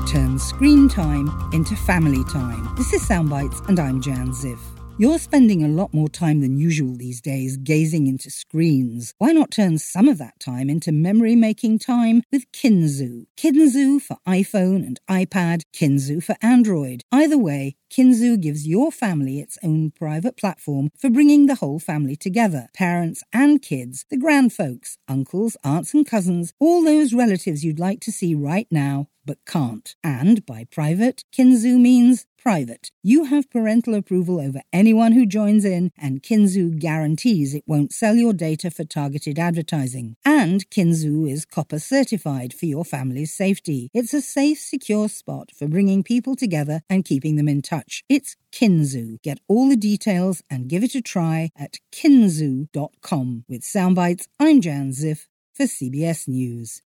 turns screen time into family time. This is Soundbites and I'm Jan Ziff. You're spending a lot more time than usual these days gazing into screens. Why not turn some of that time into memory-making time with Kinzoo? Kinzoo for iPhone and iPad, Kinzoo for Android. Either way, Kinzoo gives your family its own private platform for bringing the whole family together. Parents and kids, the grand folks, uncles, aunts and cousins, all those relatives you'd like to see right now but can't. And by private, Kinzoo means private. You have parental approval over anyone who joins in, and Kinzoo guarantees it won't sell your data for targeted advertising. And Kinzoo is copper certified for your family's safety. It's a safe, secure spot for bringing people together and keeping them in touch. It's Kinzoo. Get all the details and give it a try at kinzoo.com. With Soundbites, I'm Jan Ziff for CBS News.